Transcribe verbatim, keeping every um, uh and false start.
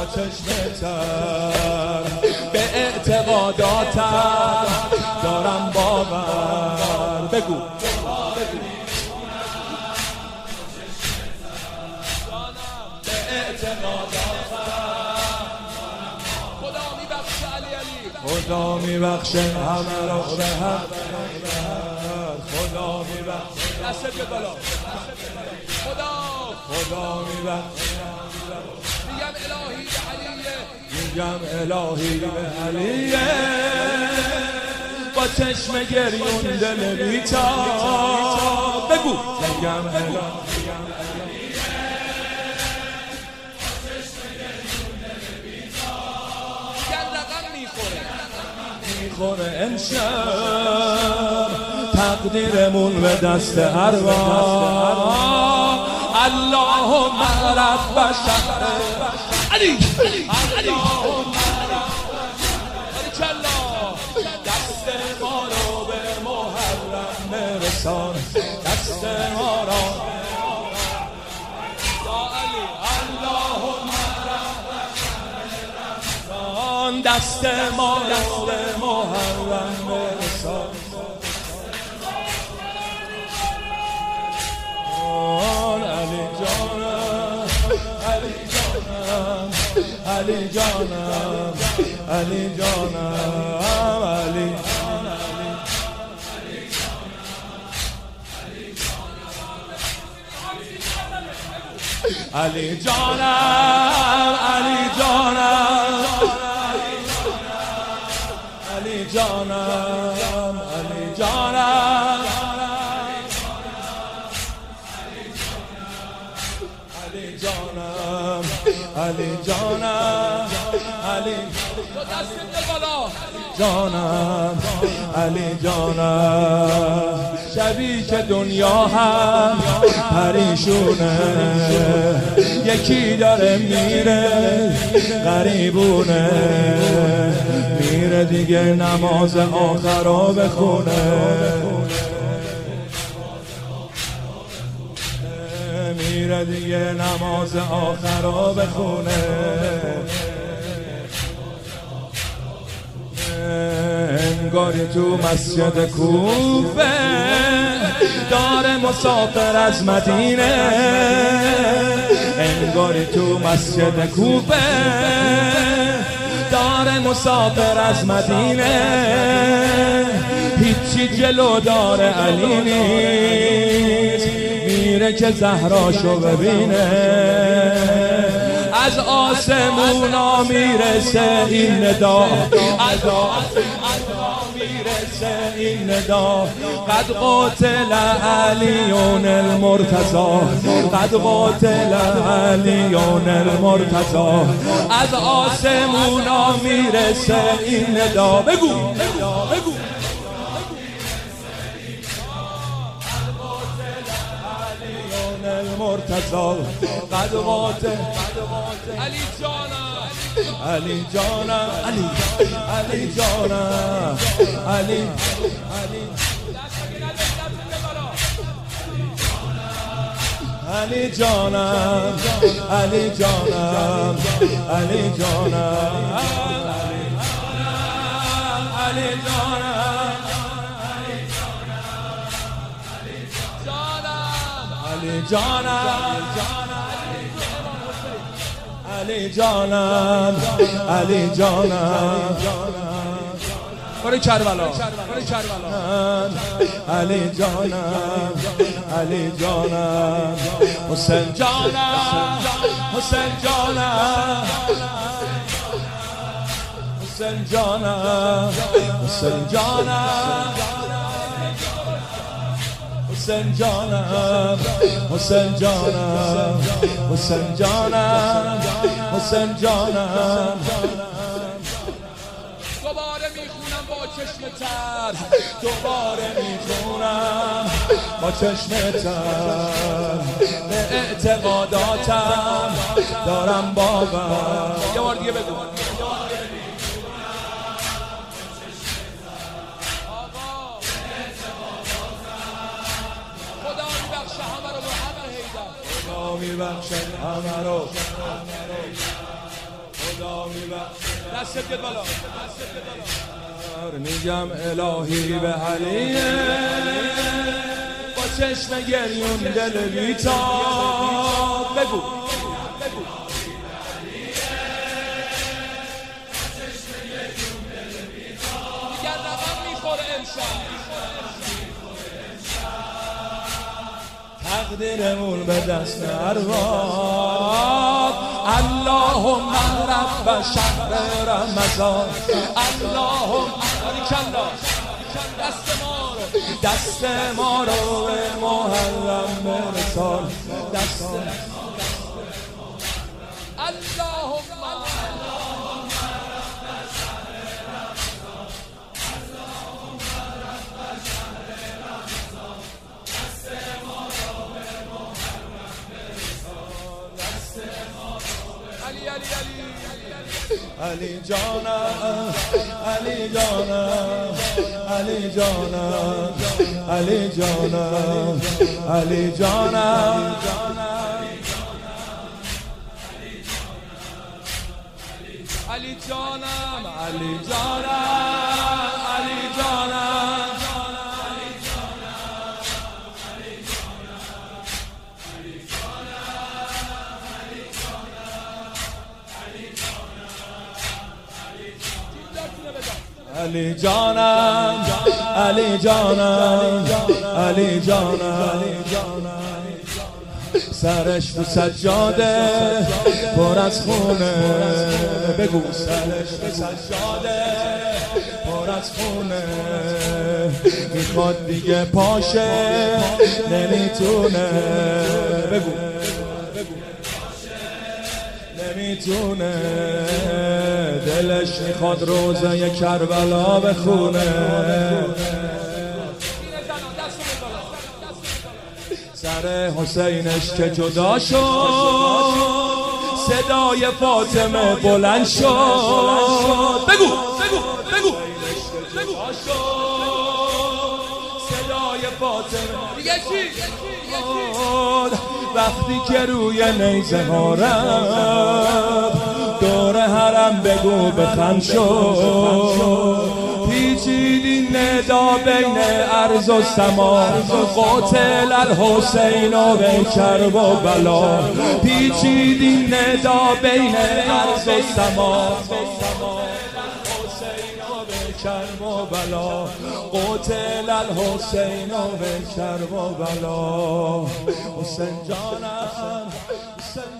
با چشم تر، به اعتقاداتم دارم باور. بگو خدا میبخشه همه را به حق، خدا میبخشه دست به بالا، خدا خدا میبخشه. میگم الهی به علیه، میگم الهی به علیه، با چشم گریون دل بیتاب. بگو میگم الهی میخوره امشب تقدیرمون به دست ارواح. اللهم رب بشر علی اللهم دست ما رو به محرم برسان، دست ما رو یا علی اللهم دست ما رو به محرم برسان. علی جانم علی جانم علی جانم علی جانم علی علی جانم علی جانم علی جانم علی جانم علی جانم علی جانم علی جانم علی جانم. شبی که دنیا هم پریشونه، یکی داره میره غریبونه، میره دیگه نماز آخر رو بخونه، میره دیگه نماز آخر رو بخونه. انگاری تو مسجد کوفه داره مسافر از مدینه، انگاری تو مسجد کوفه داره مسافر از مدینه. هیچی جلو داره علی نیست، میره که زهراشو ببینه. از آسمونا میرسه این ندا، از آسمونا میرسه این ندا. قد قاتل علیون المرتضی، قد قاتل علیون المرتضی. از آسمونا میرسه این ندا. بگو بگو المرتضی قد قاتل علی جانم علی جانم علی علی جانم علی علی علی جانم علی جانم علی جانم علی جانم علی جانم علی جانم علی جانم برای کربلا برای کربلا علی جانم علی جانم حسین جانم حسین جانم حسین جانم حسین جانم حسین جانم حسین جانم حسین جانم حسین جانم. دوباره میخونم با چشم تر، دوباره میخونم با چشم تر، به اعتقاداتم دارم باور. یه بار دیگه بگو. میبخشد همه رو خدا میبخشه. دستت بیاد بالا، دستت بیاد بالا. میگم الهی به علیه، با چشم گریون دل بیتاب. بگو بگو میگن رقم میخوره امشب، تقدیرمون به دست ارباب. اللهم رب شهر رمضان، اللهم باریکالله، دست ما رو دست ما رو به محرم برسان. دست اللهم علی علی علی جانم، علی جانم، علی جانم، علی جانم، علی جانم، علی جانم، علی جانم، علی جانم. علی جانم، علی جانم، علی جانم، سرش تو سجاده پر از خونه. بگو سرش تو سجاده پر از خونه، میخواد دیگه پاشه نمیتونه. بگو نمیتونه، دلش میخواد روزه کربلا بخونه. سر حسینش که جدا شد، صدای فاطمه بلند شد. بگو بگو بگو بگو صدای فاطمه دیگه چی؟ وقتی که روی نیزه ها رفت، دور حرم بگو بخند شد. پیچیدی ندا بین ارض و سما، قاتل الحسین و کرب و بلا. پیچیدی ندا بین ارض و سما، کرب و بلا. قاتل الحسین و کرب و بلا. حسین جانم، حسین